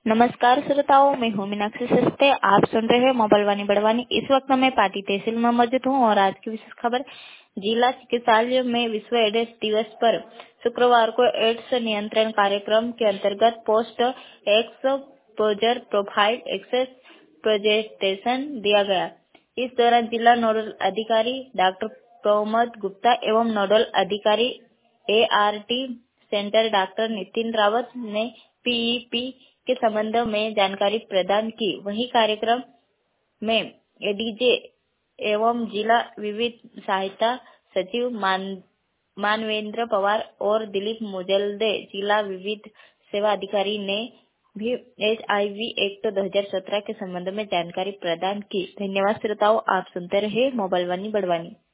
नमस्कार श्रोताओं, मैं हूँ मीनाक्षी सस्ते। आप सुन रहे हैं मोबाइल वाणी बड़वानी। इस वक्त मैं पाटी तहसील में मौजूद हूँ और आज की विशेष खबर, जिला चिकित्सालय में विश्व एड्स दिवस पर शुक्रवार को एड्स नियंत्रण कार्यक्रम के अंतर्गत post exposure profile access presentation दिया गया। इस दौरान जिला नोडल अधिकारी डॉक्टर प्रमोद गुप्ता एवं नोडल अधिकारी ART centre doctor Nitin Rawat ने PEP के संबंध में जानकारी प्रदान की। वहीं कार्यक्रम में एडीजे एवं जिला विविध सहायता सचिव मानवेंद्र पवार और दिलीप मुजल्दे जिला विविध सेवा अधिकारी ने भी HIV एक्ट 2017 के संबंध में जानकारी प्रदान की। धन्यवाद श्रोताओं, आप सुनते रहे मोबाइल वाणी बड़वानी।